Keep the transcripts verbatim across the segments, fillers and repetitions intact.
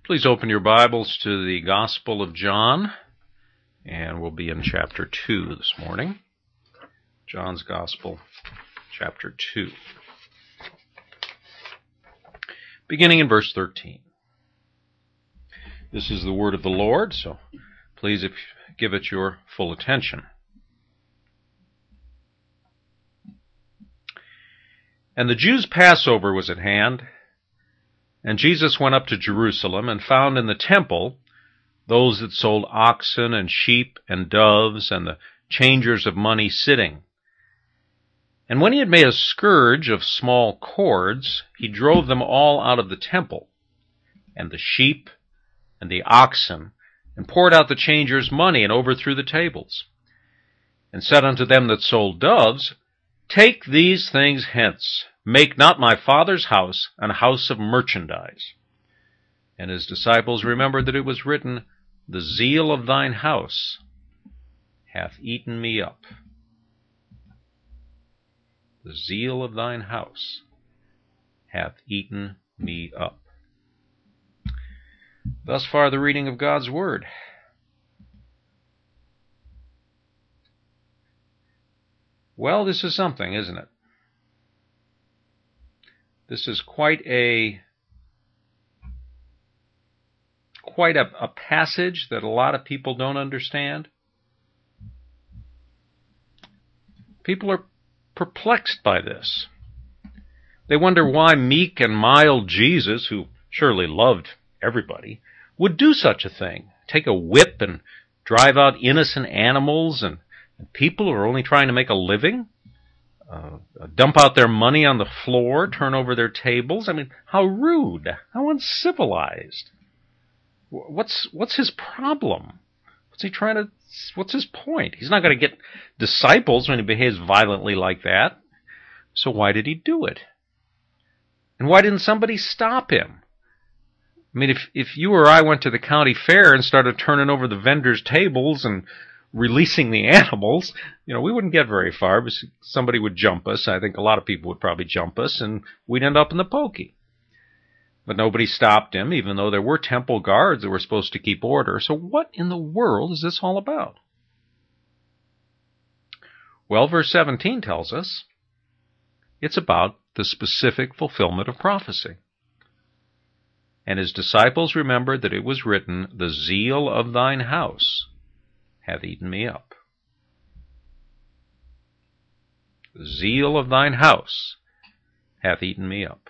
Please open your Bibles to the Gospel of John, and we'll be in chapter two this morning. John's Gospel, chapter two. Beginning in verse thirteen. This is the word of the Lord, so please if, give it your full attention. And the Jews' Passover was at hand, and Jesus went up to Jerusalem and found in the temple those that sold oxen and sheep and doves and the changers of money sitting. And when he had made a scourge of small cords, he drove them all out of the temple, and the sheep and the oxen, and poured out the changers' money, and overthrew the tables, and said unto them that sold doves, Take these things hence, make not my Father's house an house of merchandise. And his disciples remembered that it was written, The zeal of thine house hath eaten me up. The zeal of thine house hath eaten me up. Thus far the reading of God's Word. Well, this is something, isn't it? This is quite a quite a, a passage that a lot of people don't understand. People are perplexed by this. They wonder why meek and mild Jesus, who surely loved everybody, would do such a thing. Take a whip and drive out innocent animals and And people who are only trying to make a living, uh, dump out their money on the floor, turn over their tables. I mean, how rude, how uncivilized. What's what's his problem? What's he trying to? What's his point? He's not going to get disciples when he behaves violently like that. So why did he do it? And why didn't somebody stop him? I mean, if if you or I went to the county fair and started turning over the vendors' tables and releasing the animals, you know, we wouldn't get very far because somebody would jump us. I think a lot of people would probably jump us, and we'd end up in the pokey. But nobody stopped him, even though there were temple guards that were supposed to keep order. So what in the world is this all about? Well, verse seventeen tells us it's about the specific fulfillment of prophecy. And his disciples remembered that it was written, The zeal of thine house hath eaten me up. The zeal of thine house hath eaten me up.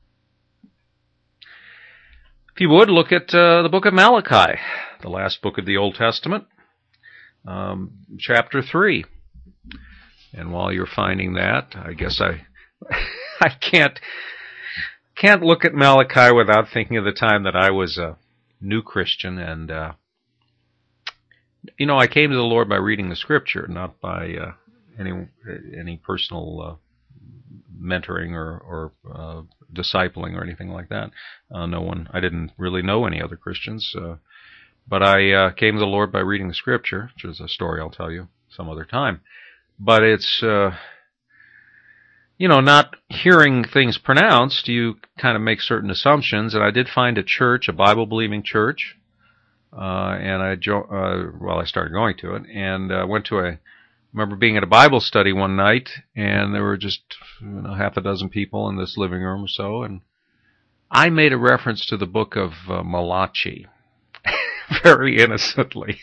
If you would, look at uh, the book of Malachi, the last book of the Old Testament, um, chapter three. And while you're finding that, I guess I I can't can't look at Malachi without thinking of the time that I was a new Christian, and uh, You know, I came to the Lord by reading the Scripture, not by uh, any any personal uh, mentoring or, or uh, discipling or anything like that. Uh, no one, I didn't really know any other Christians, uh, but I uh, came to the Lord by reading the Scripture, which is a story I'll tell you some other time. But it's, uh, you know, not hearing things pronounced, you kind of make certain assumptions, and I did find a church, a Bible-believing church, Uh, and I, jo- uh, well, I started going to it, and uh, went to a, I remember being at a Bible study one night, and there were just, you know, half a dozen people in this living room or so, and I made a reference to the book of uh, Malachi, very innocently.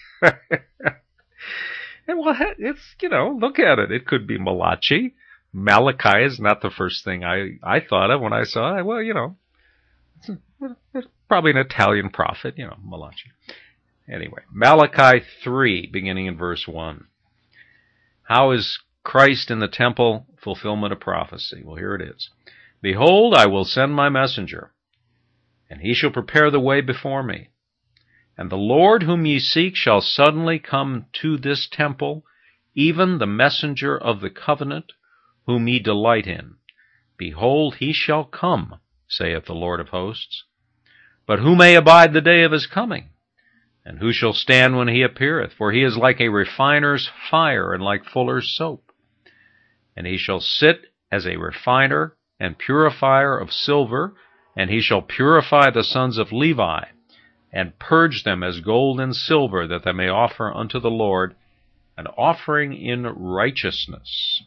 And well, it's, you know, look at it. It could be Malachi. Malachi is not the first thing I, I thought of when I saw it. Well, you know, it's, it's probably an Italian prophet, you know, Malachi. Anyway, Malachi three, beginning in verse one. How is Christ in the temple fulfillment of prophecy? Well, here it is. Behold, I will send my messenger, and he shall prepare the way before me. And the Lord whom ye seek shall suddenly come to this temple, even the messenger of the covenant, whom ye delight in. Behold, he shall come, saith the Lord of hosts. But who may abide the day of his coming? And who shall stand when he appeareth? For he is like a refiner's fire, and like fuller's soap. And he shall sit as a refiner and purifier of silver, and he shall purify the sons of Levi, and purge them as gold and silver, that they may offer unto the Lord an offering in righteousness.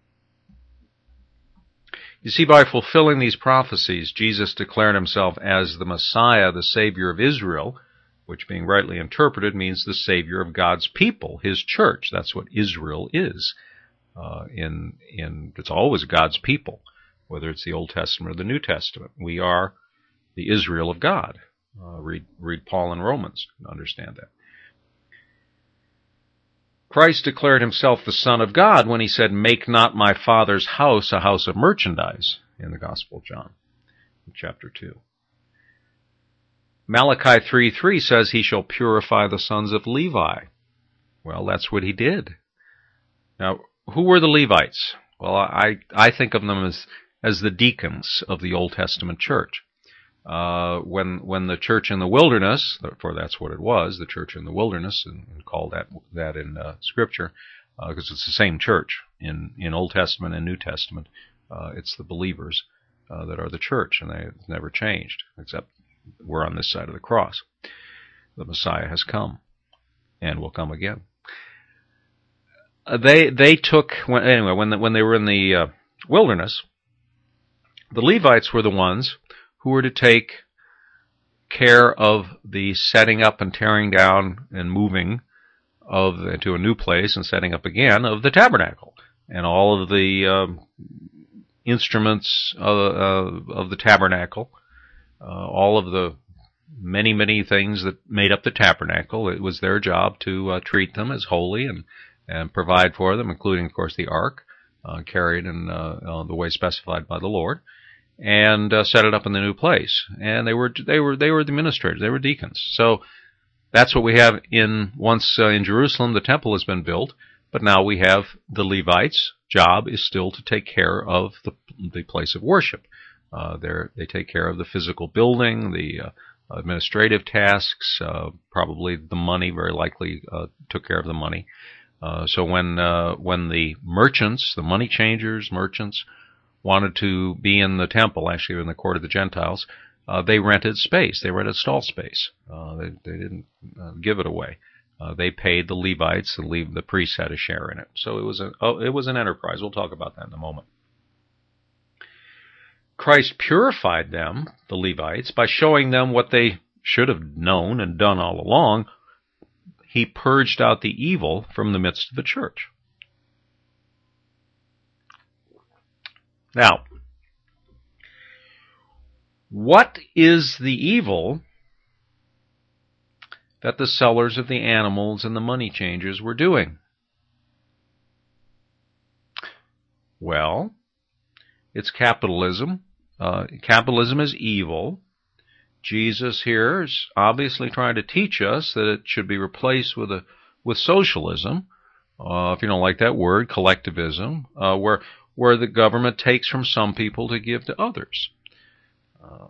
You see, by fulfilling these prophecies, Jesus declared himself as the Messiah, the Savior of Israel, which, being rightly interpreted, means the Savior of God's people, his church. That's what Israel is. Uh, in in it's always God's people, whether it's the Old Testament or the New Testament. We are the Israel of God. Uh, read read Paul in Romans to understand that. Christ declared himself the Son of God when he said, "Make not my Father's house a house of merchandise," in the Gospel of John, chapter two. Malachi three three says he shall purify the sons of Levi. Well, that's what he did. Now, who were the Levites? Well, I, I think of them as, as the deacons of the Old Testament church. Uh, when when the church in the wilderness, for that's what it was, the church in the wilderness, and, and called that that in uh, Scripture, because uh, it's the same church in, in Old Testament and New Testament. Uh, it's the believers uh, that are the church, and they've never changed, except we're on this side of the cross. The Messiah has come, and will come again. Uh, they they took when, anyway when the, when they were in the uh, wilderness, the Levites were the ones who were to take care of the setting up and tearing down and moving of the, to a new place and setting up again of the tabernacle and all of the um, instruments of, uh, of the tabernacle, uh, all of the many many things that made up the tabernacle. It was their job to uh, treat them as holy and and provide for them, including, of course, the ark uh, carried in uh, uh, the way specified by the Lord, and uh, set it up in the new place. And they were they were they were the administrators, they were deacons. So that's what we have in once uh, in Jerusalem the temple has been built, but now we have the Levites' job is still to take care of the the place of worship. Uh, they they take care of the physical building, the uh, administrative tasks, uh, probably the money. Very likely uh, took care of the money. Uh, so when uh, when the merchants, the money changers, merchants, wanted to be in the temple, actually in the court of the Gentiles, uh, they rented space. They rented stall space. Uh, they, they didn't uh, give it away. Uh, they paid the Levites. The, Le- the priests had a share in it. So it was a oh, it was an enterprise. We'll talk about that in a moment. Christ purified them, the Levites, by showing them what they should have known and done all along. He purged out the evil from the midst of the church. Now, what is the evil that the sellers of the animals and the money changers were doing? Well, it's capitalism. Uh, capitalism is evil. Jesus here is obviously trying to teach us that it should be replaced with a with socialism, uh, if you don't like that word, collectivism, uh, where where the government takes from some people to give to others. Uh,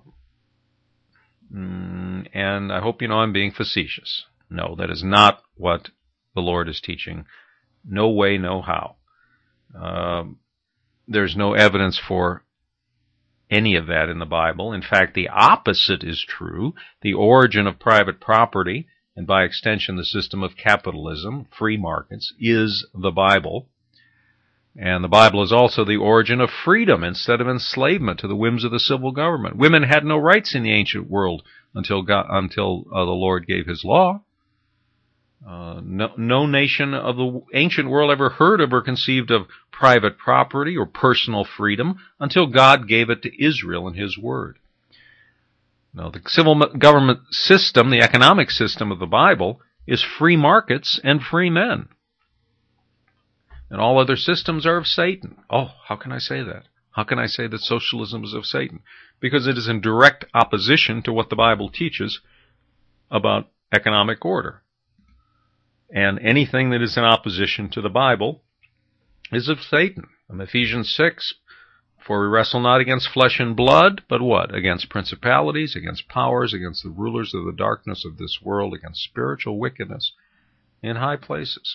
and I hope you know I'm being facetious. No, that is not what the Lord is teaching. No way, no how. Uh, there's no evidence for any of that in the Bible. In fact, the opposite is true. The origin of private property, and by extension the system of capitalism, free markets, is the Bible. And the Bible is also the origin of freedom instead of enslavement to the whims of the civil government. Women had no rights in the ancient world until God, until uh, the Lord gave his law. Uh, no, no nation of the ancient world ever heard of or conceived of private property or personal freedom until God gave it to Israel in his word. Now, the civil government system, the economic system of the Bible, is free markets and free men. And all other systems are of Satan. Oh, how can I say that? How can I say that socialism is of Satan? Because it is in direct opposition to what the Bible teaches about economic order. And anything that is in opposition to the Bible is of Satan. In Ephesians six, for we wrestle not against flesh and blood, but what? Against principalities, against powers, against the rulers of the darkness of this world, against spiritual wickedness in high places.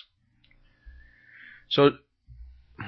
So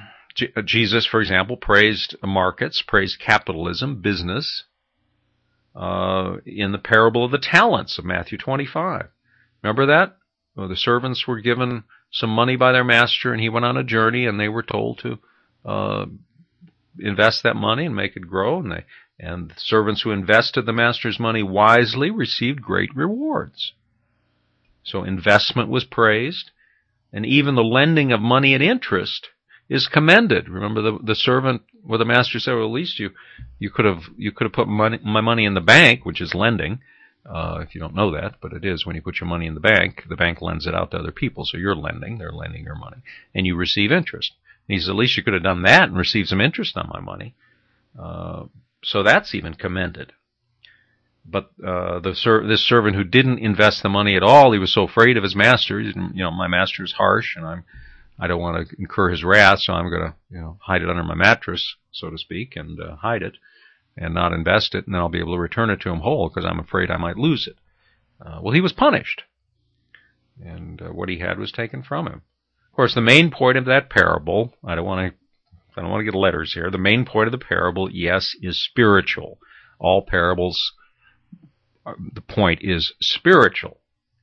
Jesus, for example, praised markets, praised capitalism, business, uh, in the parable of the talents of Matthew twenty-five. Remember that? Well, the servants were given some money by their master, and he went on a journey, and they were told to uh, invest that money and make it grow. And, they, and the servants who invested the master's money wisely received great rewards. So investment was praised, and even the lending of money at interest is commended. Remember the the servant, where the master said, well, at least you you could have you could have put money, my money in the bank, which is lending. Uh, if you don't know that, but it is when you put your money in the bank, the bank lends it out to other people. So you're lending, they're lending your money, and you receive interest. And he says, at least you could have done that and received some interest on my money. Uh, so that's even commended. But uh, the ser- this servant who didn't invest the money at all, he was so afraid of his master. He didn't, you know, my master is harsh, and I'm I don't want to incur his wrath, so I'm going to, you know, hide it under my mattress, so to speak, and uh, hide it, and not invest it, and then I'll be able to return it to him whole, because I'm afraid I might lose it. Uh, well, he was punished, and uh, what he had was taken from him. Of course, the main point of that parable, I don't want to, I don't want to get letters here. The main point of the parable, yes, is spiritual. All parables, the point is spiritual.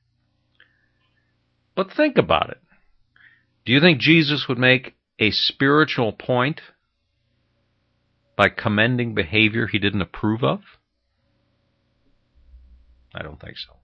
But think about it. Do you think Jesus would make a spiritual point by commending behavior he didn't approve of? I don't think so.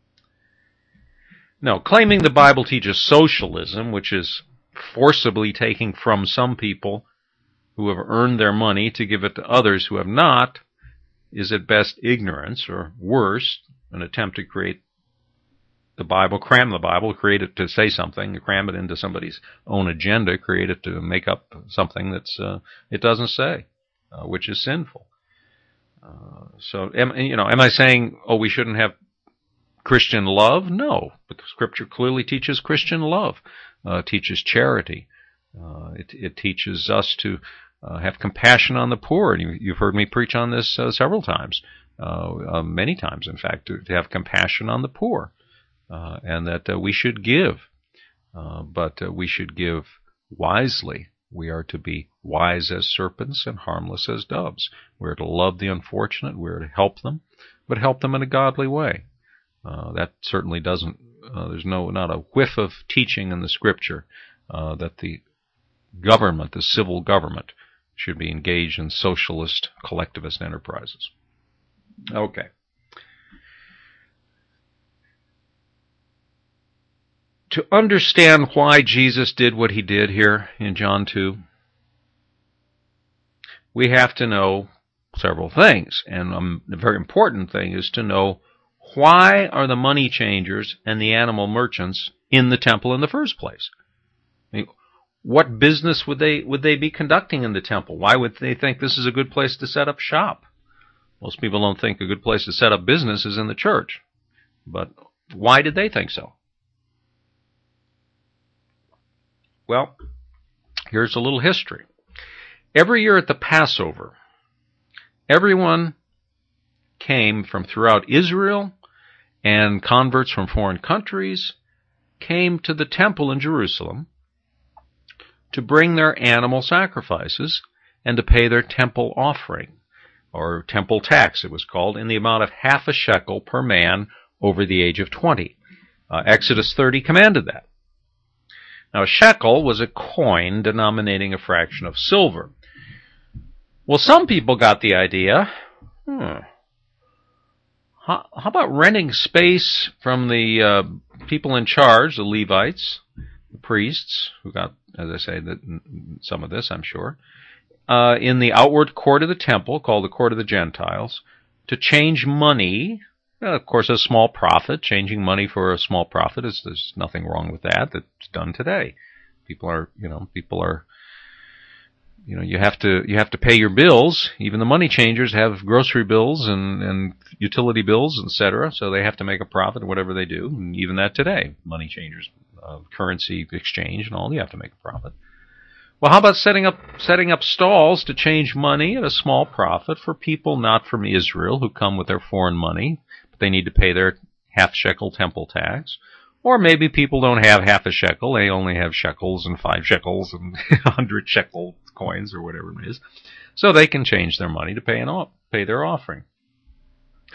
No, claiming the Bible teaches socialism, which is forcibly taking from some people who have earned their money to give it to others who have not, is at best ignorance, or worse, an attempt to create the Bible, cram the Bible, create it to say something, cram it into somebody's own agenda, create it to make up something that's uh, it doesn't say, uh, which is sinful. Uh, so, am, you know, am I saying, oh, we shouldn't have Christian love? No, but the Scripture clearly teaches Christian love, uh, teaches charity. Uh, it, it teaches us to uh, have compassion on the poor, and you, you've heard me preach on this uh, several times, uh, uh, many times, in fact, to, to have compassion on the poor. Uh, and that uh, we should give, uh, but uh, we should give wisely. We are to be wise as serpents and harmless as doves. We are to love the unfortunate. We are to help them, but help them in a godly way. Uh, that certainly doesn't, uh, there's no, not a whiff of teaching in the Scripture uh, that the government, the civil government, should be engaged in socialist, collectivist enterprises. Okay. To understand why Jesus did what he did here in John two, we have to know several things. And um, the very important thing is to know, why are the money changers and the animal merchants in the temple in the first place? I mean, what business would they would they be conducting in the temple? Why would they think this is a good place to set up shop? Most people don't think a good place to set up business is in the church. But why did they think so? Well, here's a little history. Every year at the Passover, everyone came from throughout Israel, and converts from foreign countries came to the temple in Jerusalem to bring their animal sacrifices and to pay their temple offering, or temple tax it was called, in the amount of half a shekel per man over the age of twenty. Uh, Exodus thirty commanded that. Now, a shekel was a coin denominating a fraction of silver. Well, some people got the idea, hmm, how, how about renting space from the uh, people in charge, the Levites, the priests, who got, as I say, the, some of this, I'm sure, uh, in the outward court of the temple, called the court of the Gentiles, to change money. Well, of course, a small profit, changing money for a small profit, is there's nothing wrong with that. That's done today. People are, you know, people are, you know, you have to, you have to pay your bills. Even the money changers have grocery bills and, and utility bills, et cetera. So they have to make a profit in whatever they do. And even that today, money changers, uh, currency exchange and all, you have to make a profit. Well, how about setting up, setting up stalls to change money at a small profit for people not from Israel who come with their foreign money? They need to pay their half shekel temple tax. Or maybe people don't have half a shekel. They only have shekels and five shekels and a hundred shekel coins or whatever it is. So they can change their money to pay, an, pay their offering.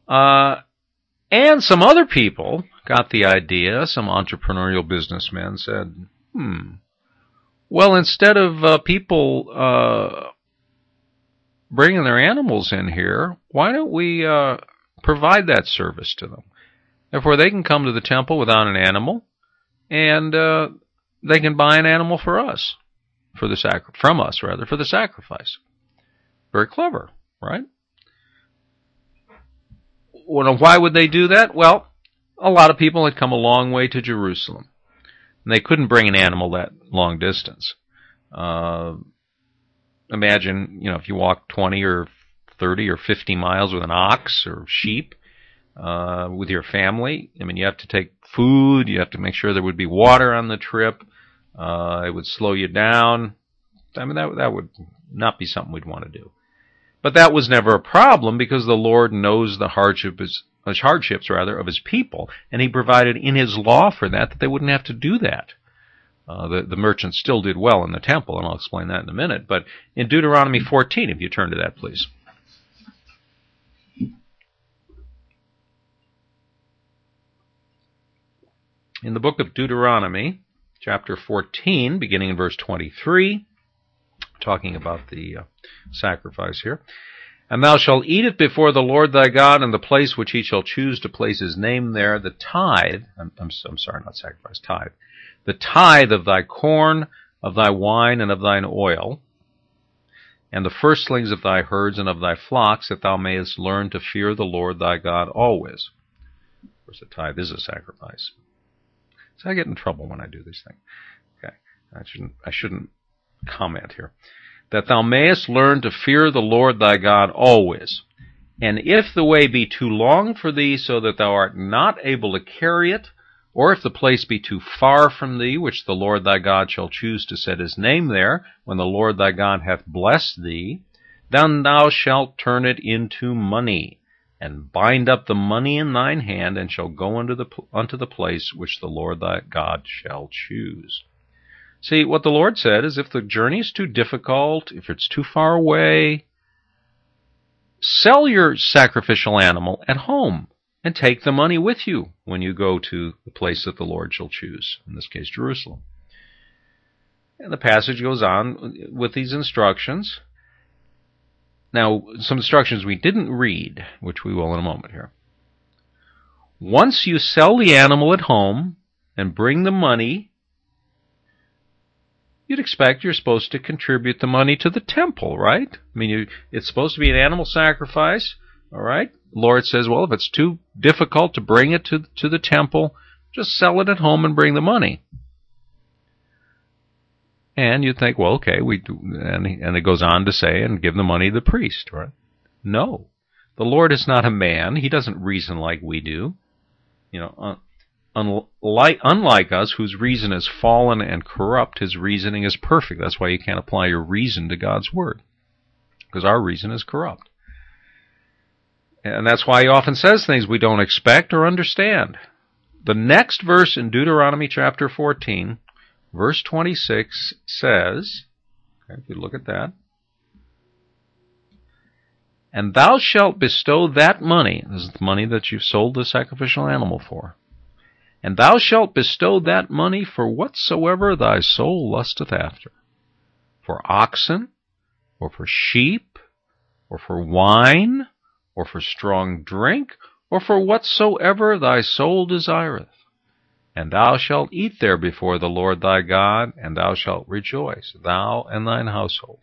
Uh, and some other people got the idea, some entrepreneurial businessmen said, hmm, well, instead of uh, people uh, bringing their animals in here, why don't we uh, provide that service to them? Therefore, they can come to the temple without an animal, and uh, they can buy an animal for us, for the sacri- from us rather, for the sacrifice. Very clever, right? Well, why would they do that? Well, a lot of people had come a long way to Jerusalem, and they couldn't bring an animal that long distance. Uh, imagine, you know, if you walk twenty or thirty or fifty miles with an ox or sheep uh, with your family. I mean, you have to take food. You have to make sure there would be water on the trip. Uh, it would slow you down. I mean, that that would not be something we'd want to do. But that was never a problem because the Lord knows the hardship is, hardships rather of His people, and He provided in His law for that that they wouldn't have to do that. Uh, the, the merchants still did well in the temple, and I'll explain that in a minute. But in Deuteronomy fourteen, if you turn to that, please. In the book of Deuteronomy, chapter fourteen, beginning in verse twenty-three, talking about the uh, sacrifice here. And thou shalt eat it before the Lord thy God in the place which He shall choose to place His name there, the tithe, I'm, I'm, I'm sorry, not sacrifice, tithe, the tithe of thy corn, of thy wine, and of thine oil, and the firstlings of thy herds and of thy flocks, that thou mayest learn to fear the Lord thy God always. Of course, the tithe is a sacrifice. So I get in trouble when I do these things. Okay, I shouldn't, I shouldn't comment here. That thou mayest learn to fear the Lord thy God always. And if the way be too long for thee, so that thou art not able to carry it, or if the place be too far from thee, which the Lord thy God shall choose to set His name there, when the Lord thy God hath blessed thee, then thou shalt turn it into money, and bind up the money in thine hand, and shall go unto the, unto the place which the Lord thy God shall choose. See, what the Lord said is if the journey is too difficult, if it's too far away, sell your sacrificial animal at home and take the money with you when you go to the place that the Lord shall choose, in this case, Jerusalem. And the passage goes on with these instructions. Now, some instructions we didn't read, which we will in a moment here. Once you sell the animal at home and bring the money, you'd expect you're supposed to contribute the money to the temple, right? I mean, you, it's supposed to be an animal sacrifice, all right? The Lord says, well, if it's too difficult to bring it to, to the temple, just sell it at home and bring the money. And you'd think, well, okay, we do, and, and it goes on to say, and give the money to the priest, right? No. The Lord is not a man. He doesn't reason like we do. You know, uh, Unlike, unlike us, whose reason is fallen and corrupt, His reasoning is perfect. That's why you can't apply your reason to God's Word, because our reason is corrupt. And that's why He often says things we don't expect or understand. The next verse in Deuteronomy chapter fourteen, verse twenty-six, says, okay, if you look at that, and thou shalt bestow that money, this is the money that you've sold the sacrificial animal for, and thou shalt bestow that money for whatsoever thy soul lusteth after, for oxen, or for sheep, or for wine, or for strong drink, or for whatsoever thy soul desireth. And thou shalt eat there before the Lord thy God, and thou shalt rejoice, thou and thine household.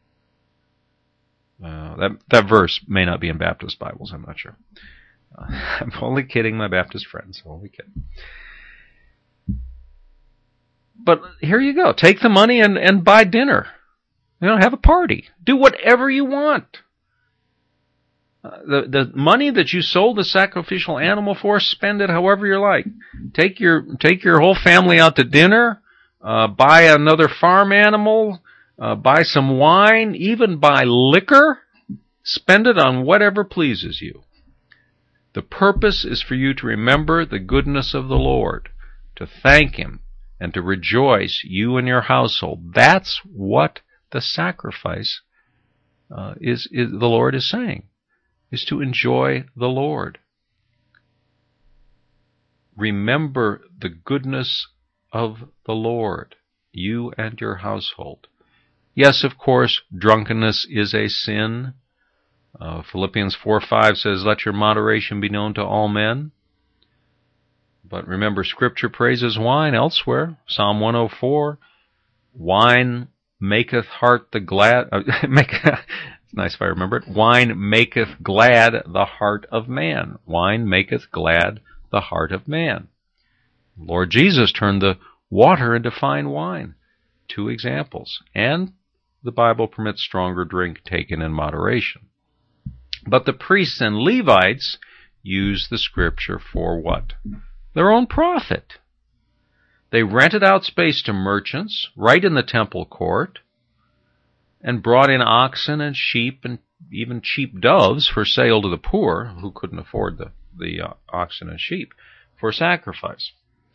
Uh, that, that verse may not be in Baptist Bibles, I'm not sure. I'm only kidding, my Baptist friends. I'm only kidding. But here you go. Take the money and, and buy dinner. You know, have a party. Do whatever you want. Uh, the the money that you sold the sacrificial animal for, spend it however you like. Take your take your whole family out to dinner. Uh, buy another farm animal. Uh, buy some wine. Even buy liquor. Spend it on whatever pleases you. The purpose is for you to remember the goodness of the Lord, to thank Him, and to rejoice, you and your household. That's what the sacrifice uh, is, is, the Lord is saying. is to enjoy the Lord. Remember the goodness of the Lord, you and your household. Yes, of course, drunkenness is a sin. Uh, Philippians four five says, let your moderation be known to all men. But remember, Scripture praises wine elsewhere. Psalm one oh four, wine maketh heart the glad... Uh, make, it's nice if I remember it. Wine maketh glad the heart of man. Wine maketh glad the heart of man. Lord Jesus turned the water into fine wine. Two examples. And the Bible permits stronger drink taken in moderation. But the priests and Levites used the Scripture for what? Their own profit. They rented out space to merchants right in the temple court and brought in oxen and sheep and even cheap doves for sale to the poor who couldn't afford the, the uh, oxen and sheep for sacrifice.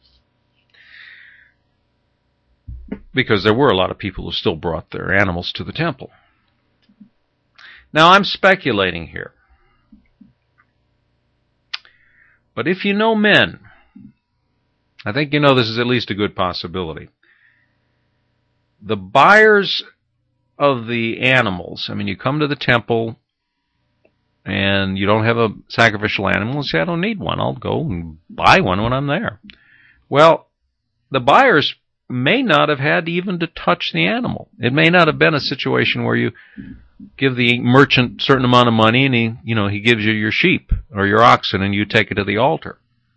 Because there were a lot of people who still brought their animals to the temple. Now, I'm speculating here. But if you know men, I think you know this is at least a good possibility. The buyers of the animals, I mean, you come to the temple and you don't have a sacrificial animal, and say, I don't need one. I'll go and buy one when I'm there. Well, the buyers may not have had even to touch the animal. It may not have been a situation where you give the merchant a certain amount of money and he, you know, he gives you your sheep or your oxen and you take it to the altar.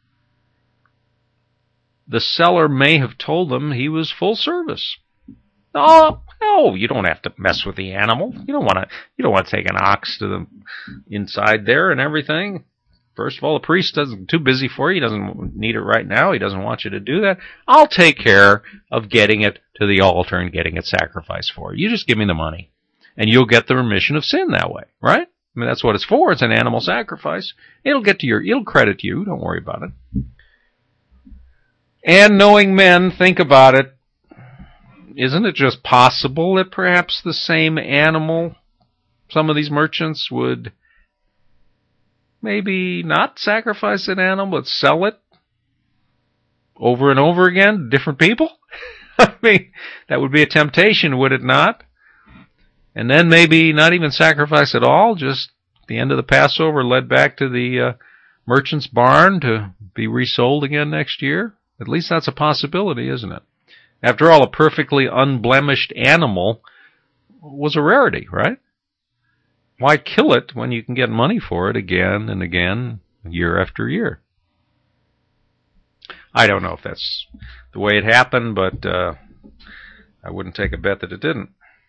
The seller may have told them he was full service. Oh, no, you don't have to mess with the animal. You don't want to, you don't want to take an ox to the inside there and everything. First of all, the priest isn't too busy for you. He doesn't need it right now. He doesn't want you to do that. I'll take care of getting it to the altar and getting it sacrificed for you. You just give me the money, and you'll get the remission of sin that way, right? I mean, that's what it's for. It's an animal sacrifice. It'll get to your, it'll credit you. Don't worry about it. And knowing men, think about it. Isn't it just possible that perhaps the same animal, some of these merchants would maybe not sacrifice an animal, but sell it over and over again to different people? I mean, that would be a temptation, would it not? And then maybe not even sacrifice at all, just at the end of the Passover led back to the uh, merchant's barn to be resold again next year. At least that's a possibility, isn't it? After all, a perfectly unblemished animal was a rarity, right? Why kill it when you can get money for it again and again, year after year? I don't know if that's the way it happened, but uh, I wouldn't take a bet that it didn't.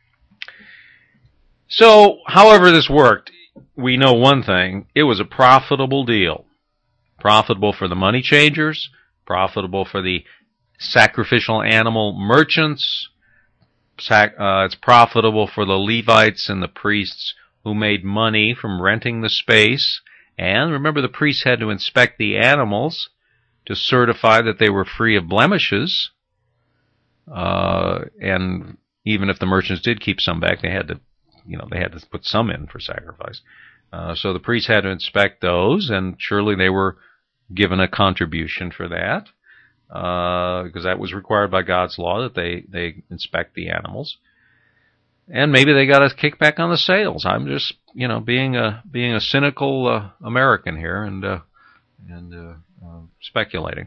So, however this worked, we know one thing. It was a profitable deal. Profitable for the money changers, profitable for the sacrificial animal merchants. Sac- uh, it's profitable for the Levites and the priests who made money from renting the space. And remember, the priests had to inspect the animals to certify that they were free of blemishes. Uh, and even if the merchants did keep some back, they had to, you know, they had to put some in for sacrifice. Uh, so the priests had to inspect those, and surely they were given a contribution for that, uh, because that was required by God's law that they, they inspect the animals. And maybe they got a kickback on the sales. I'm just, you know, being a being a cynical uh, American here and uh, and uh, uh, speculating.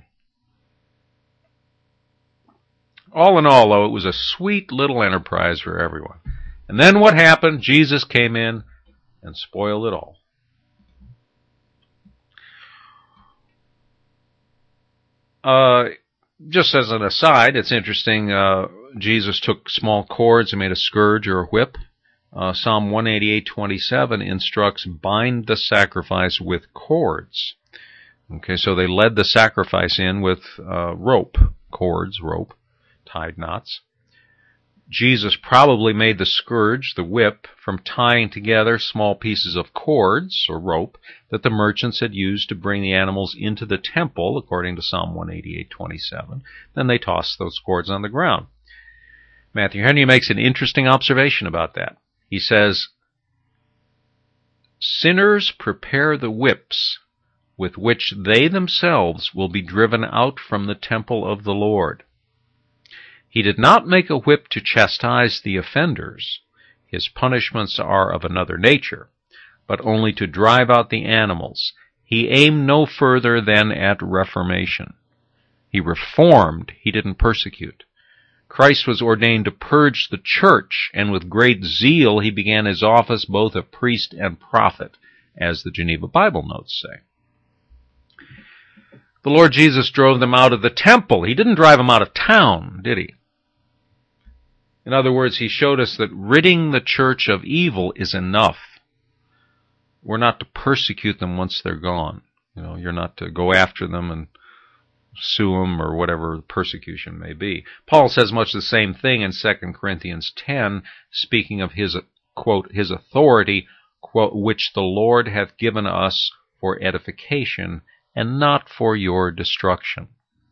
All in all, though, it was a sweet little enterprise for everyone. And then what happened? Jesus came in and spoiled it all. Uh, just as an aside, it's interesting, uh, Jesus took small cords and made a scourge or a whip. Uh, Psalm one eighty-eight twenty-seven instructs, bind the sacrifice with cords. Okay, so they led the sacrifice in with uh, rope, cords, rope, tied knots. Jesus probably made the scourge, the whip, from tying together small pieces of cords or rope that the merchants had used to bring the animals into the temple, according to Psalm one eighty-eight twenty-seven. Then they tossed those cords on the ground. Matthew Henry makes an interesting observation about that. He says, Sinners prepare the whips with which they themselves will be driven out from the temple of the Lord. He did not make a whip to chastise the offenders. His punishments are of another nature, but only to drive out the animals. He aimed no further than at reformation. He reformed, he didn't persecute. Christ was ordained to purge the church, and with great zeal he began his office both of priest and prophet, as the Geneva Bible notes say. The Lord Jesus drove them out of the temple. He didn't drive them out of town, did he? In other words, he showed us that ridding the church of evil is enough. We're not to persecute them once they're gone. You know, you're not to go after them and sue them or whatever the persecution may be. Paul says much the same thing in Second Corinthians ten, speaking of his, quote, his authority, quote, which the Lord hath given us for edification and not for your destruction.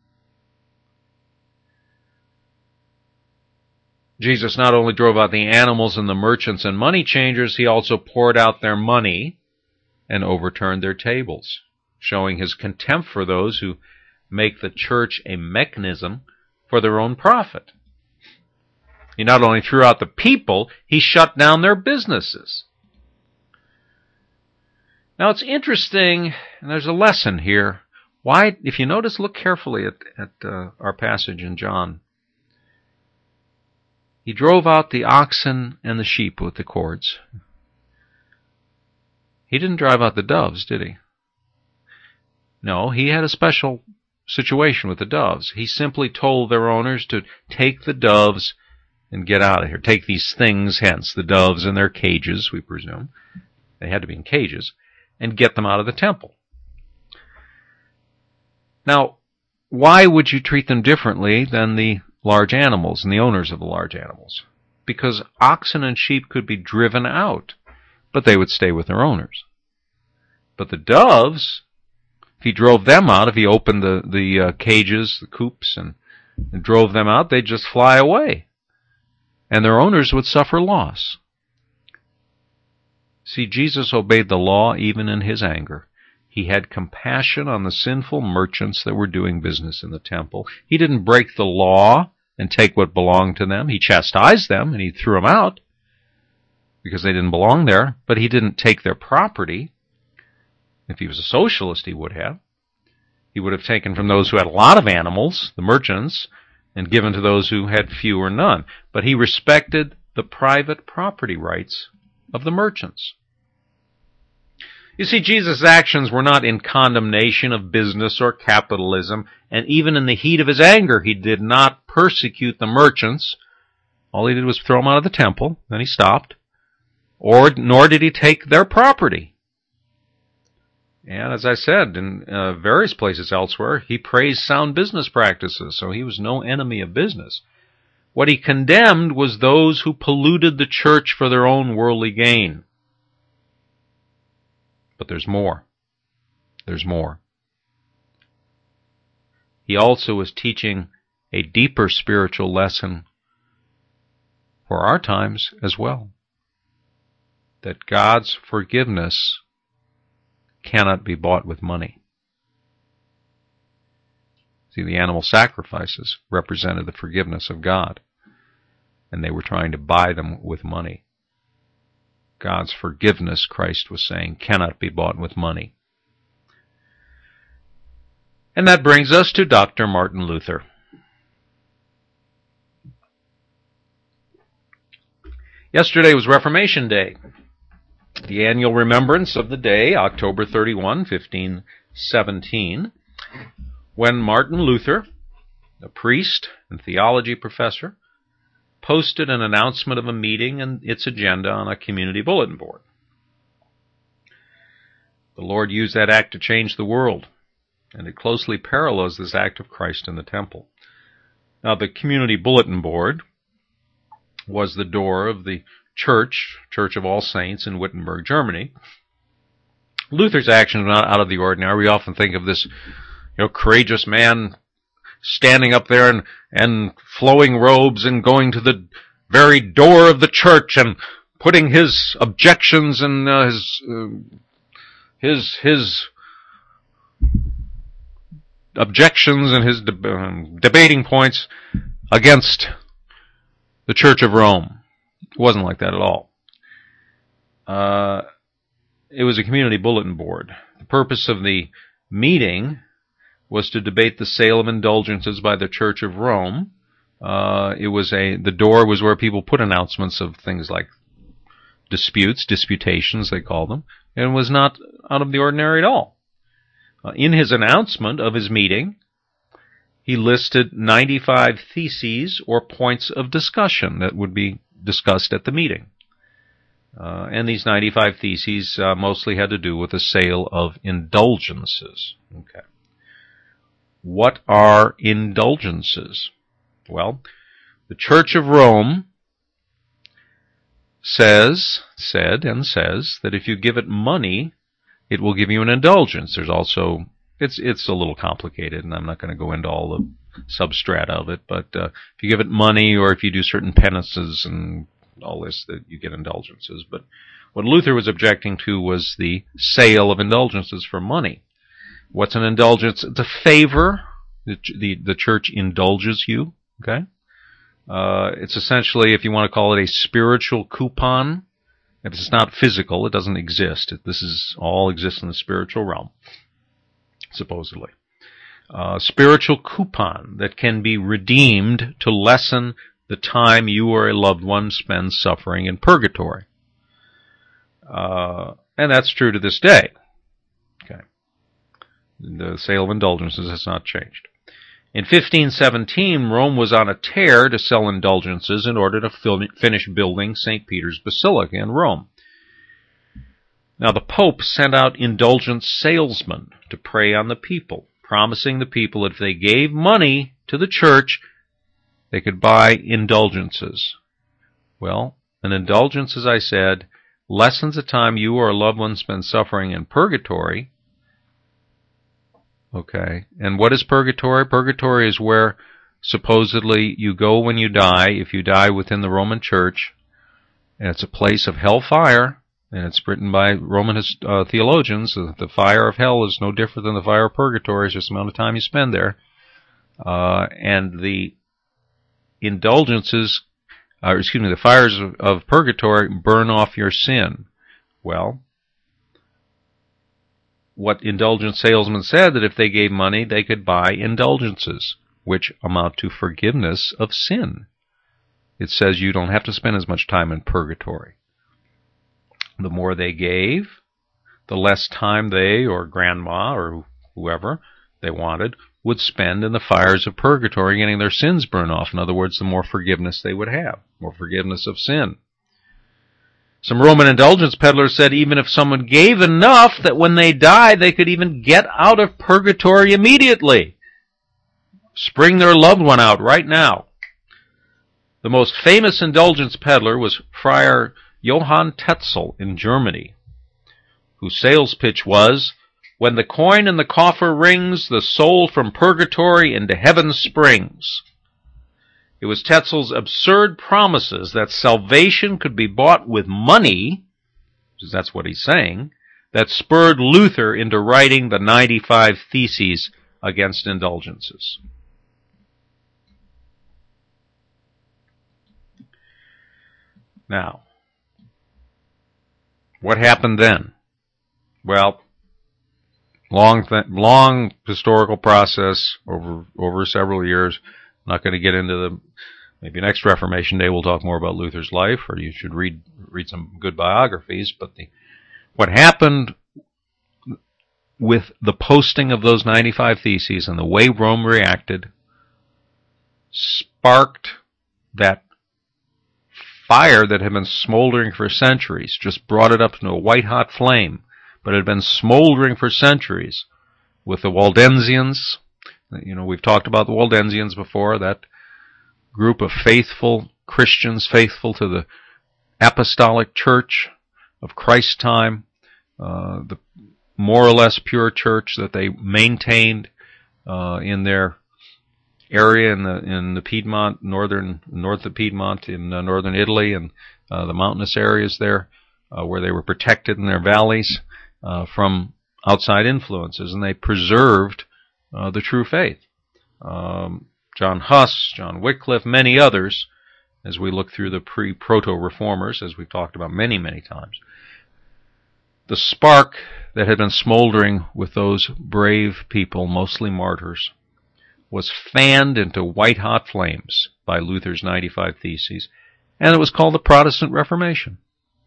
Jesus not only drove out the animals and the merchants and money changers, he also poured out their money and overturned their tables, showing his contempt for those who make the church a mechanism for their own profit. He not only threw out the people, he shut down their businesses. Now it's interesting, and there's a lesson here. Why, if you notice, look carefully at, at uh, our passage in John. He drove out the oxen and the sheep with the cords. He didn't drive out the doves, did he? No, he had a special situation with the doves. He simply told their owners to take the doves and get out of here. Take these things hence, the doves in their cages, we presume. They had to be in cages, and get them out of the temple. Now, why would you treat them differently than the large animals and the owners of the large animals? Because oxen and sheep could be driven out, but they would stay with their owners. But the doves, if he drove them out, if he opened the, the uh, cages, the coops, and, and drove them out, they'd just fly away. And their owners would suffer loss. See, Jesus obeyed the law even in his anger. He had compassion on the sinful merchants that were doing business in the temple. He didn't break the law and take what belonged to them. He chastised them and he threw them out because they didn't belong there, but he didn't take their property. If he was a socialist, he would have. He would have taken from those who had a lot of animals, the merchants, and given to those who had few or none. But he respected the private property rights of the merchants. You see, Jesus' actions were not in condemnation of business or capitalism, and even in the heat of his anger, he did not persecute the merchants. All he did was throw them out of the temple, then he stopped. Or, nor did he take their property. And as I said, in uh, various places elsewhere, he praised sound business practices, so he was no enemy of business. What he condemned was those who polluted the church for their own worldly gain. But there's more. There's more. He also was teaching a deeper spiritual lesson for our times as well. That God's forgiveness cannot be bought with money. See, the animal sacrifices represented the forgiveness of God, and they were trying to buy them with money. God's forgiveness, Christ was saying, cannot be bought with money. And that brings us to Doctor Martin Luther. Yesterday was Reformation Day, the annual remembrance of the day, October thirty-first, fifteen seventeen, when Martin Luther, a priest and theology professor, posted an announcement of a meeting and its agenda on a community bulletin board. The Lord used that act to change the world, and it closely parallels this act of Christ in the temple. Now, the community bulletin board was the door of the church, Church of All Saints in Wittenberg, Germany. Luther's actions are not out of the ordinary. We often think of this, you know, courageous man standing up there and, and flowing robes and going to the very door of the church and putting his objections and uh, his uh, his his objections and his de- um, debating points against the Church of Rome. It wasn't like that at all. Uh, it was a community bulletin board. The purpose of the meeting was to debate the sale of indulgences by the Church of Rome. Uh, it was a, the door was where people put announcements of things like disputes, disputations they call them, and was not out of the ordinary at all. Uh, in his announcement of his meeting, he listed ninety-five theses or points of discussion that would be discussed at the meeting. Uh, and these ninety-five theses uh, mostly had to do with the sale of indulgences. Okay. What are indulgences? Well, the Church of Rome says, said and says that if you give it money, it will give you an indulgence. There's also, it's it's a little complicated, and I'm not going to go into all the substrata of it, but uh, if you give it money or if you do certain penances and all this, that you get indulgences. But what Luther was objecting to was the sale of indulgences for money. What's an indulgence? It's a favor. The, the, the church indulges you, okay? Uh, it's essentially, if you want to call it a spiritual coupon. If it's not physical, it doesn't exist. This is all exists in the spiritual realm, supposedly. Uh, spiritual coupon that can be redeemed to lessen the time you or a loved one spends suffering in purgatory. Uh, and that's true to this day. Okay. The sale of indulgences has not changed. In fifteen seventeen, Rome was on a tear to sell indulgences in order to finish building Saint Peter's Basilica in Rome. Now, the Pope sent out indulgence salesmen to prey on the people, promising the people that if they gave money to the church, they could buy indulgences. Well, an indulgence, as I said, lessens the time you or a loved one spend suffering in purgatory. Okay, and what is purgatory? Purgatory is where supposedly you go when you die, if you die within the Roman Church, and it's a place of hellfire, and it's written by Roman uh, theologians. The fire of hell is no different than the fire of purgatory. It's just the amount of time you spend there. Uh, and the indulgences, or excuse me, the fires of, of purgatory burn off your sin. Well, what indulgence salesmen said, that if they gave money, they could buy indulgences, which amount to forgiveness of sin. It says you don't have to spend as much time in purgatory. The more they gave, the less time they or grandma or whoever they wanted would spend in the fires of purgatory getting their sins burned off. In other words, the more forgiveness they would have, more forgiveness of sin. Some Roman indulgence peddlers said even if someone gave enough that when they died, they could even get out of purgatory immediately. Spring their loved one out right now. The most famous indulgence peddler was Friar Johann Tetzel in Germany, whose sales pitch was, "When the coin in the coffer rings, the soul from purgatory into heaven springs." It was Tetzel's absurd promises that salvation could be bought with money, because that's what he's saying, that spurred Luther into writing the ninety-five Theses against indulgences. Now, what happened then? Well, long, th- long historical process over over several years. I'm not going to get into the, maybe next Reformation Day we'll talk more about Luther's life, or you should read read some good biographies. But the what happened with the posting of those ninety-five Theses and the way Rome reacted sparked that fire that had been smoldering for centuries, just brought it up to a white-hot flame, but it had been smoldering for centuries with the Waldensians. You know, we've talked about the Waldensians before, that group of faithful Christians, faithful to the apostolic church of Christ's time, uh, the more or less pure church that they maintained uh, in their area in the in the Piedmont, northern north of Piedmont in uh, northern Italy, and uh, the mountainous areas there, uh, where they were protected in their valleys uh, from outside influences, and they preserved uh, the true faith. Um, John Huss, John Wycliffe, many others, as we look through the pre-proto-reformers, as we've talked about many, many times. The spark that had been smoldering with those brave people, mostly martyrs, was fanned into white-hot flames by Luther's ninety-five Theses, and it was called the Protestant Reformation.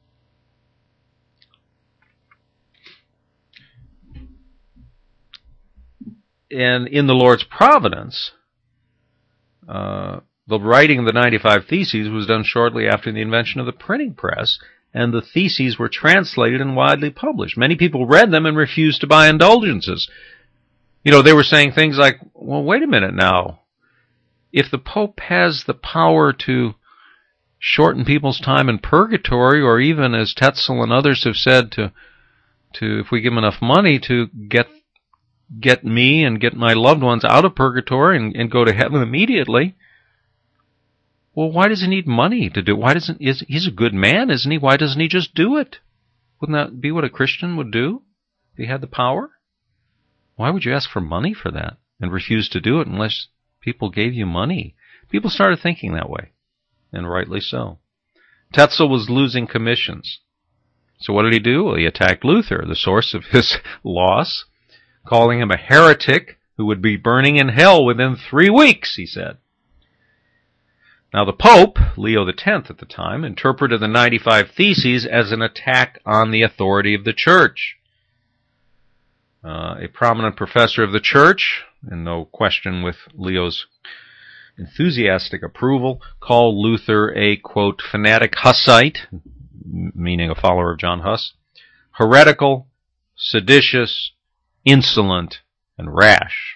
And in the Lord's providence, uh, the writing of the ninety-five Theses was done shortly after the invention of the printing press, and the theses were translated and widely published. Many people read them and refused to buy indulgences. You know, they were saying things like, well, wait a minute now. If the Pope has the power to shorten people's time in purgatory, or even, as Tetzel and others have said, to, to if we give him enough money, to get get me and get my loved ones out of purgatory and, and go to heaven immediately, well, why does he need money to do it? Why doesn't, is, he's a good man, isn't he? Why doesn't he just do it? Wouldn't that be what a Christian would do if he had the power? Why would you ask for money for that and refuse to do it unless people gave you money? People started thinking that way, and rightly so. Tetzel was losing commissions. So what did he do? Well, he attacked Luther, the source of his loss, calling him a heretic who would be burning in hell within three weeks, he said. Now the Pope, Leo the tenth at the time, interpreted the ninety-five Theses as an attack on the authority of the Church. Uh, a prominent professor of the Church, and no question with Leo's enthusiastic approval, called Luther a, quote, fanatic Hussite, meaning a follower of John Huss, heretical, seditious, insolent, and rash.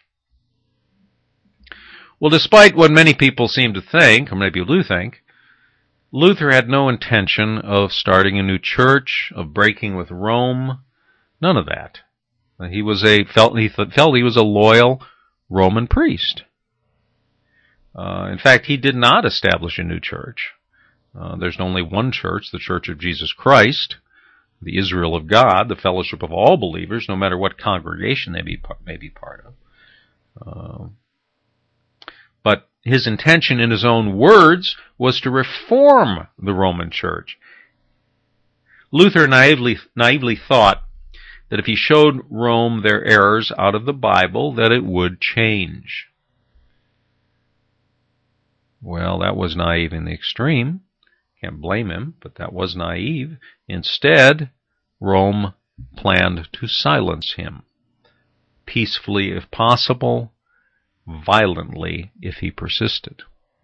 Well, despite what many people seem to think, or maybe do think, Luther had no intention of starting a new church, of breaking with Rome, none of that. He was a felt he felt he was a loyal Roman priest. Uh, in fact, he did not establish a new church. Uh, there's only one church, the Church of Jesus Christ, the Israel of God, the fellowship of all believers, no matter what congregation they be, may be part of. Uh, but his intention, in his own words, was to reform the Roman Church. Luther naively, naively thought that if he showed Rome their errors out of the Bible, that it would change. Well, that was naive in the extreme. Can't blame him, but that was naive. Instead, Rome planned to silence him, peacefully if possible, violently if he persisted.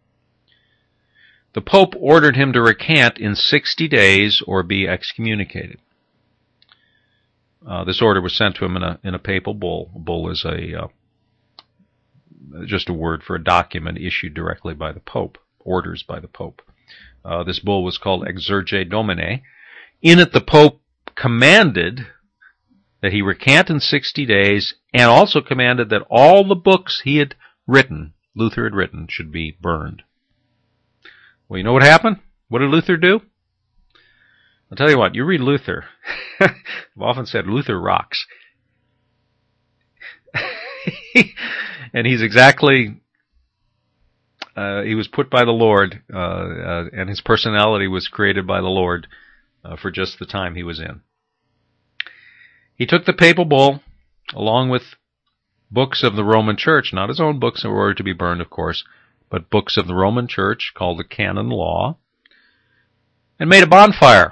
The Pope ordered him to recant in sixty days or be excommunicated. Uh, this order was sent to him in a in a papal bull. A bull is a uh, just a word for a document issued directly by the Pope, orders by the Pope. Uh, this bull was called Exsurge Domine. In it, the Pope commanded that he recant in sixty days, and also commanded that all the books he had written, Luther had written, should be burned. Well, you know what happened? What did Luther do? I'll tell you what, you read Luther. I've often said Luther rocks. And he's exactly, uh, he was put by the Lord, uh, uh, and his personality was created by the Lord uh, for just the time he was in. He took the papal bull, along with books of the Roman Church, not his own books in order to be burned, of course, but books of the Roman Church called the Canon Law, and made a bonfire.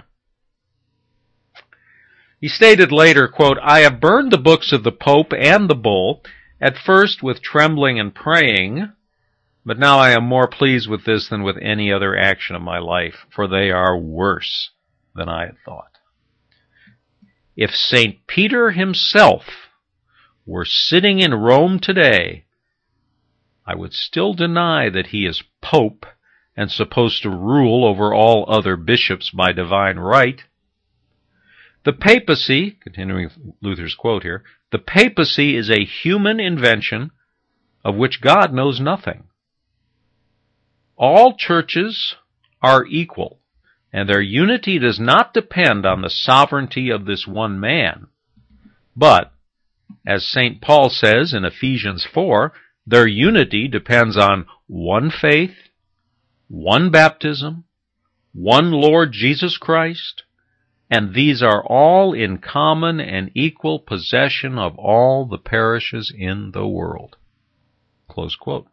He stated later, quote, I have burned the books of the Pope and the bull, at first with trembling and praying, but now I am more pleased with this than with any other action of my life, for they are worse than I had thought. If Saint Peter himself were sitting in Rome today, I would still deny that he is Pope and supposed to rule over all other bishops by divine right. The papacy, continuing Luther's quote here, the papacy is a human invention of which God knows nothing. All churches are equal, and their unity does not depend on the sovereignty of this one man, but, as Saint Paul says in Ephesians four, their unity depends on one faith, one baptism, one Lord Jesus Christ, and these are all in common and equal possession of all the parishes in the world. Close quote.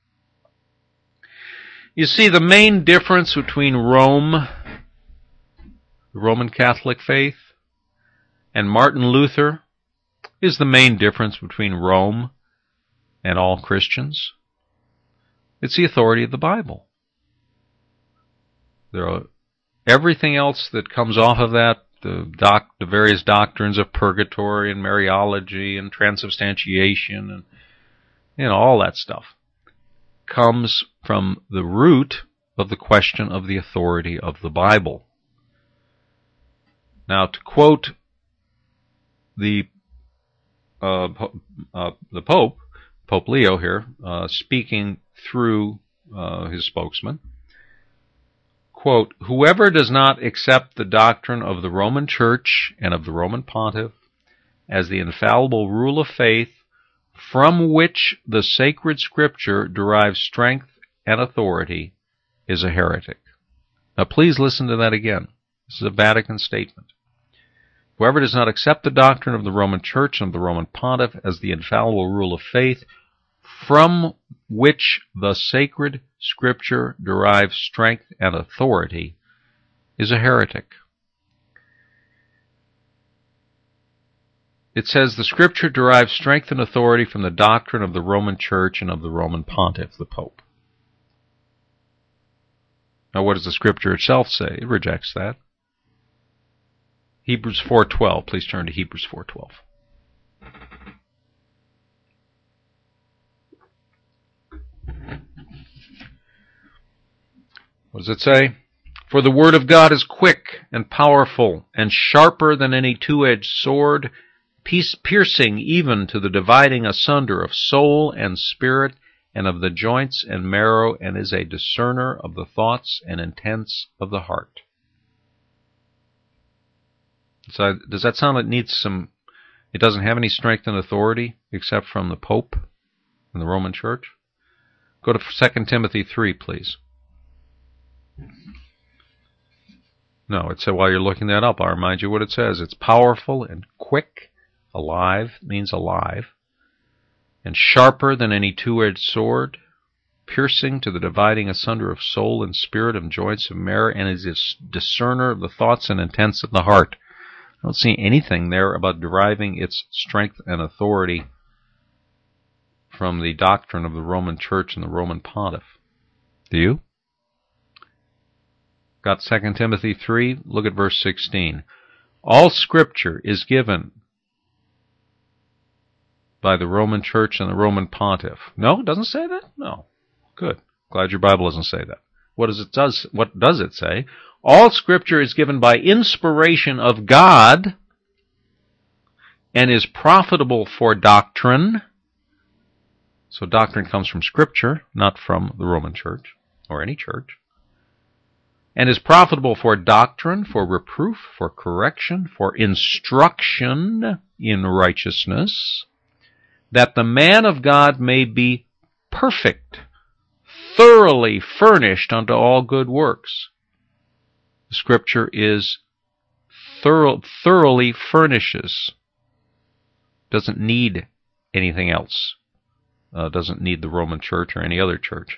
You see, the main difference between Rome, the Roman Catholic faith, and Martin Luther is the main difference between Rome and all Christians. It's the authority of the Bible. There are everything else that comes off of that, the, doc, the various doctrines of purgatory and Mariology and transubstantiation and you know, all that stuff, comes from the root of the question of the authority of the Bible. Now, to quote the uh, uh, the Pope, Pope Leo here, uh, speaking through uh, his spokesman, quote, "Whoever does not accept the doctrine of the Roman Church and of the Roman Pontiff as the infallible rule of faith from which the sacred Scripture derives strength and authority is a heretic." Now please listen to that again. This is a Vatican statement. Whoever does not accept the doctrine of the Roman Church and of the Roman Pontiff as the infallible rule of faith from which the sacred Scripture derives strength and authority is a heretic. It says the Scripture derives strength and authority from the doctrine of the Roman Church and of the Roman Pontiff, the Pope. Now what does the Scripture itself say? It rejects that. Hebrews four twelve. Please turn to Hebrews four twelve. What does it say? "For the word of God is quick and powerful and sharper than any two-edged sword, piercing even to the dividing asunder of soul and spirit and of the joints and marrow, and is a discerner of the thoughts and intents of the heart." So does that sound like it needs some, it doesn't have any strength and authority except from the Pope and the Roman Church? Go to Second Timothy three, please. No, it said while you're looking that up, I'll remind you what it says. It's powerful and quick. Alive means alive. And sharper than any two-edged sword, piercing to the dividing asunder of soul and spirit, of joints and marrow, and is a discerner of the thoughts and intents of the heart. I don't see anything there about deriving its strength and authority from the doctrine of the Roman Church and the Roman Pontiff. Do you? Got Second Timothy three? Look at verse sixteen. "All Scripture is given by the Roman Church and the Roman Pontiff." No, it doesn't say that? No. Good. Glad your Bible doesn't say that. What does it does what does it say? "All Scripture is given by inspiration of God and is profitable for doctrine." So doctrine comes from Scripture, not from the Roman Church or any church. "And is profitable for doctrine, for reproof, for correction, for instruction in righteousness, that the man of God may be perfect, thoroughly furnished unto all good works." The Scripture is thorough, thoroughly furnishes. Doesn't need anything else. Uh, doesn't need the Roman Church or any other church.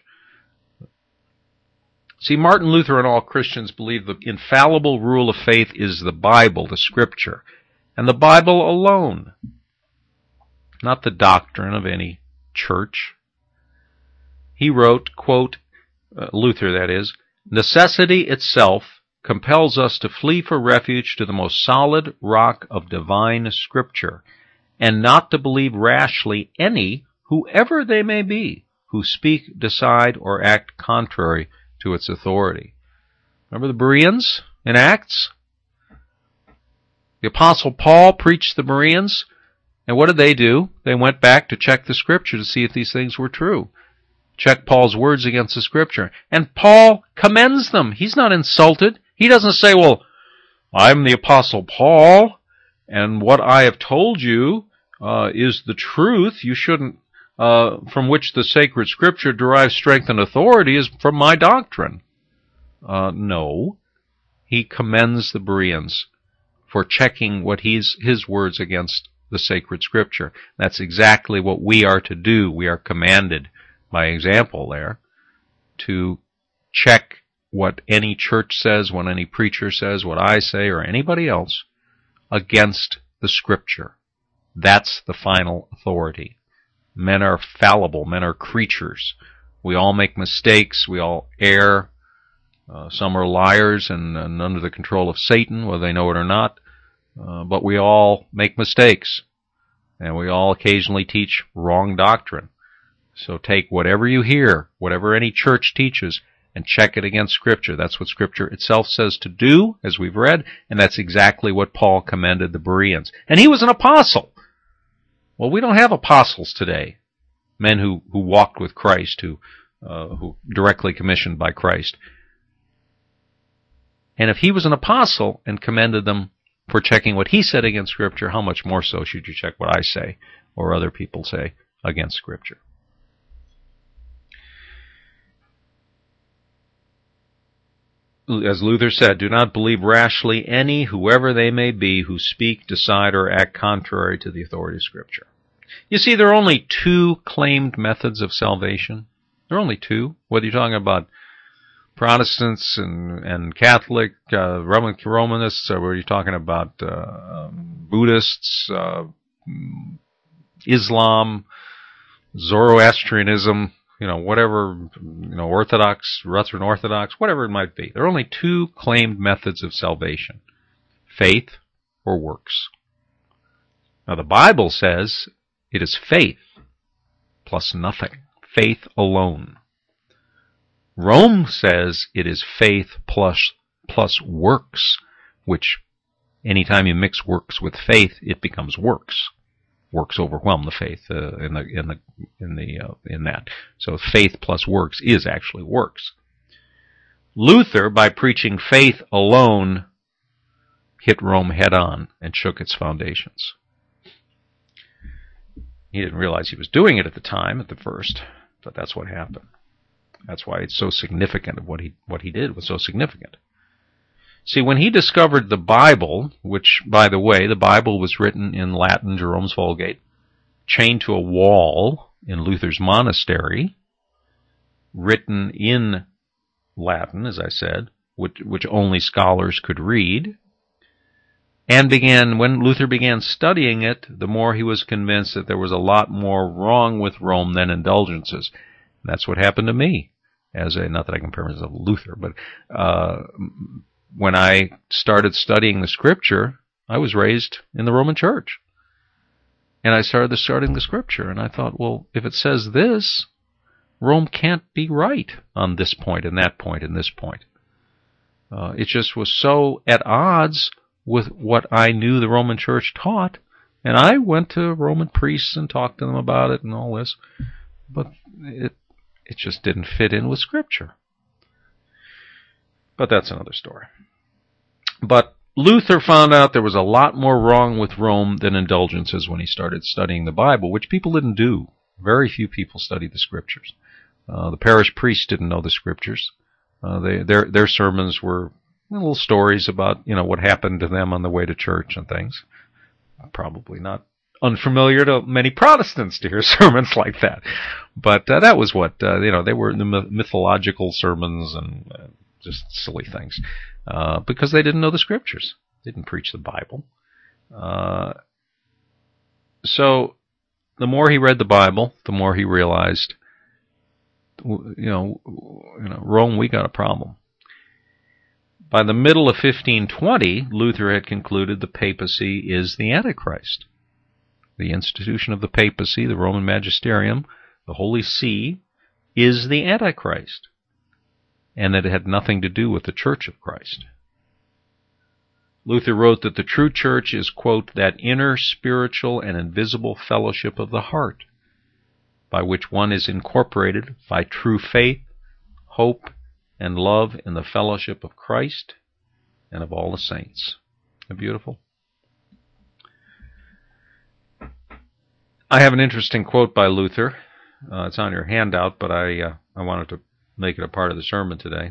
See, Martin Luther and all Christians believe the infallible rule of faith is the Bible, the Scripture, and the Bible alone, not the doctrine of any church. He wrote, quote, uh, Luther that is, "Necessity itself compels us to flee for refuge to the most solid rock of divine Scripture, and not to believe rashly any, whoever they may be, who speak, decide, or act contrary to its authority." Remember the Bereans in Acts? The Apostle Paul preached the Bereans. And what did they do? They went back to check the Scripture to see if these things were true. Check Paul's words against the Scripture. And Paul commends them. He's not insulted. He doesn't say, well, I'm the Apostle Paul, and what I have told you uh, is the truth. You shouldn't, uh, from which the sacred Scripture derives strength and authority is from my doctrine. Uh, no. He commends the Bereans for checking what he's, his words against the sacred Scripture. That's exactly what we are to do. We are commanded, by example there, to check what any church says, what any preacher says, what I say, or anybody else, against the Scripture. That's the final authority. Men are fallible. Men are creatures. We all make mistakes. We all err. Uh, some are liars and, and under the control of Satan, whether they know it or not. Uh, but we all make mistakes. And we all occasionally teach wrong doctrine. So take whatever you hear, whatever any church teaches, and check it against Scripture. That's what Scripture itself says to do, as we've read, and that's exactly what Paul commended the Bereans. And he was an apostle. Well, we don't have apostles today. Men who, who walked with Christ, who, uh, who directly commissioned by Christ. And if he was an apostle and commended them for checking what he said against Scripture, how much more so should you check what I say or other people say against Scripture? As Luther said, do not believe rashly any, whoever they may be, who speak, decide, or act contrary to the authority of Scripture. You see, there are only two claimed methods of salvation. There are only two. Whether you're talking about Protestants and, and Catholic, uh, Roman Romanists, or whether you're talking about uh, Buddhists, uh, Islam, Zoroastrianism, you know, whatever, you know, Orthodox, Lutheran Orthodox, whatever it might be. There are only two claimed methods of salvation: faith or works. Now, the Bible says it is faith plus nothing. Faith alone. Rome says it is faith plus, plus works, which anytime you mix works with faith, it becomes works. Works overwhelm the faith uh, in the in the in the uh, in that. So faith plus works is actually works. Luther, by preaching faith alone, hit Rome head on and shook its foundations. He didn't realize he was doing it at the time, at the first, but that's what happened. That's why it's so significant. Of what he what he did was so significant. See, when he discovered the Bible, which, by the way, the Bible was written in Latin, Jerome's Vulgate, chained to a wall in Luther's monastery, written in Latin, as I said, which, which only scholars could read, and began, when Luther began studying it, the more he was convinced that there was a lot more wrong with Rome than indulgences. And that's what happened to me, as a, not that I compare myself to Luther, but, uh, when I started studying the Scripture, I was raised in the Roman Church. And I started studying the Scripture, and I thought, well, if it says this, Rome can't be right on this point and that point and this point. Uh, it just was so at odds with what I knew the Roman Church taught, and I went to Roman priests and talked to them about it and all this, but it it just didn't fit in with Scripture. But that's another story. But Luther found out there was a lot more wrong with Rome than indulgences when he started studying the Bible, which people didn't do. Very few people studied the Scriptures. Uh, the parish priests didn't know the Scriptures. Uh, they, their their sermons were little stories about, you know, what happened to them on the way to church and things. Probably not unfamiliar to many Protestants to hear sermons like that. But uh, that was what, uh, you know, they were the mythological sermons and uh, just silly things. Uh, because they didn't know the Scriptures. They didn't preach the Bible. Uh, so the more he read the Bible, the more he realized, you know, you know, Rome, we got a problem. By the middle of fifteen twenty, Luther had concluded the papacy is the Antichrist. The institution of the papacy, the Roman magisterium, the Holy See, is the Antichrist. And that it had nothing to do with the Church of Christ. Luther wrote that the true church is, quote, that inner spiritual and invisible fellowship of the heart, by which one is incorporated by true faith, hope, and love in the fellowship of Christ and of all the saints. Isn't that beautiful? I have an interesting quote by Luther. Uh, it's on your handout, but I, uh, I wanted to make it a part of the sermon today.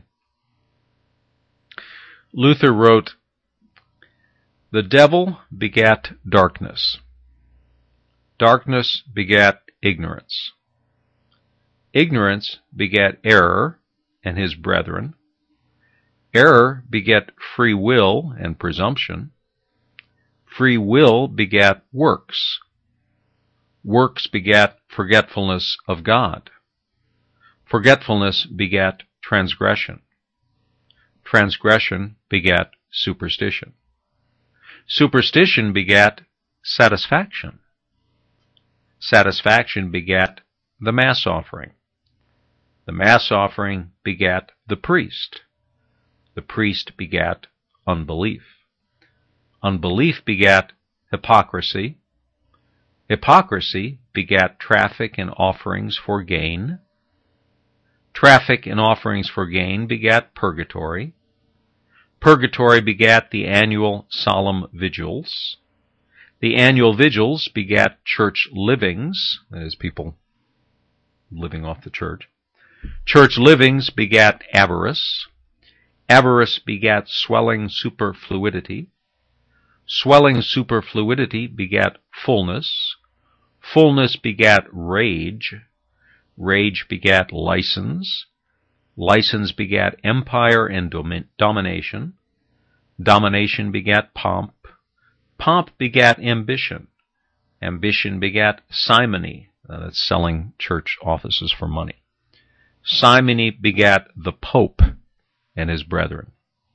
Luther wrote, "The devil begat darkness. Darkness begat ignorance. Ignorance begat error and his brethren. Error begat free will and presumption. Free will begat works. Works begat forgetfulness of God. Forgetfulness begat transgression. Transgression begat superstition. Superstition begat satisfaction. Satisfaction begat the Mass offering. The Mass offering begat the priest. The priest begat unbelief. Unbelief begat hypocrisy. Hypocrisy begat traffic in offerings for gain. Traffic in offerings for gain begat purgatory. Purgatory begat the annual solemn vigils. The annual vigils begat church livings, that is, people living off the church. Church livings begat avarice. Avarice begat swelling superfluidity. Swelling superfluidity begat fullness. Fullness begat rage. Rage begat license. License begat empire and domin- domination. Domination begat pomp. Pomp begat ambition. Ambition begat simony. Uh, that's selling church offices for money. Simony begat the Pope and his brethren.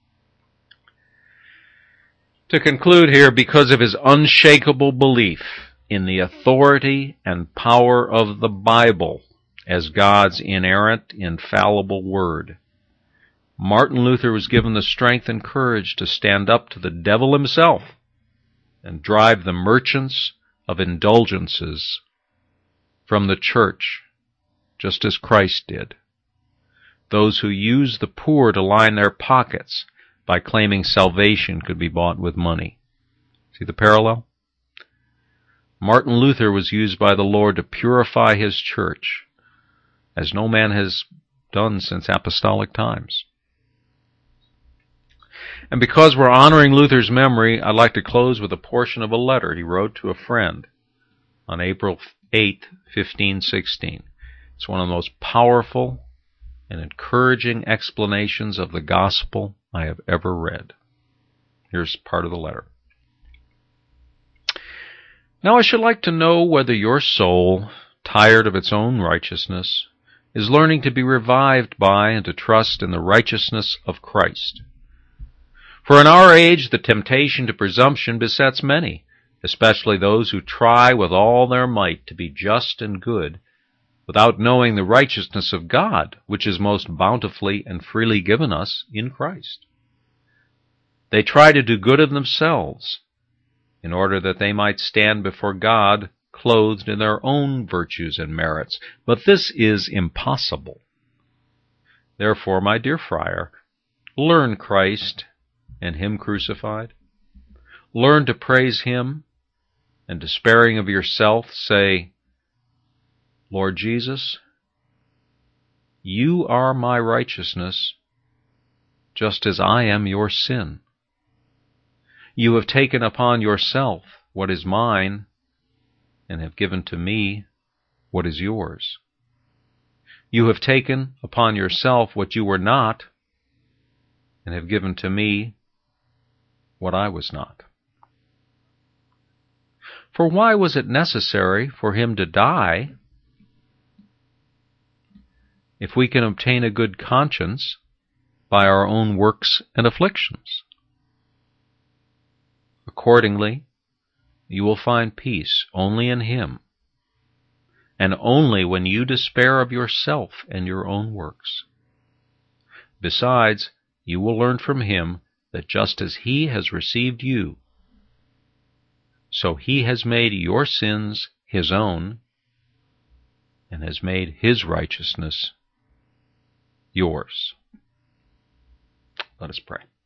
To conclude here, because of his unshakable belief in the authority and power of the Bible as God's inerrant, infallible word, Martin Luther was given the strength and courage to stand up to the devil himself and drive the merchants of indulgences from the church, just as Christ did. Those who use the poor to line their pockets by claiming salvation could be bought with money. See the parallel? Martin Luther was used by the Lord to purify his church, as no man has done since apostolic times. And because we're honoring Luther's memory, I'd like to close with a portion of a letter he wrote to a friend on April eighth, fifteen sixteen. It's one of the most powerful and encouraging explanations of the gospel I have ever read. Here's part of the letter. Now I should like to know whether your soul, tired of its own righteousness, is learning to be revived by and to trust in the righteousness of Christ. For in our age the temptation to presumption besets many, especially those who try with all their might to be just and good, without knowing the righteousness of God, which is most bountifully and freely given us in Christ. They try to do good of themselves, in order that they might stand before God clothed in their own virtues and merits. But this is impossible. Therefore, my dear friar, learn Christ and Him crucified. Learn to praise Him, and despairing of yourself, say, Lord Jesus, you are my righteousness, just as I am your sin. You have taken upon yourself what is mine, and have given to me what is yours. You have taken upon yourself what you were not, and have given to me what I was not. For why was it necessary for Him to die if we can obtain a good conscience by our own works and afflictions? Accordingly, you will find peace only in Him, and only when you despair of yourself and your own works. Besides, you will learn from Him that just as he has received you, so he has made your sins his own and has made his righteousness yours. Let us pray.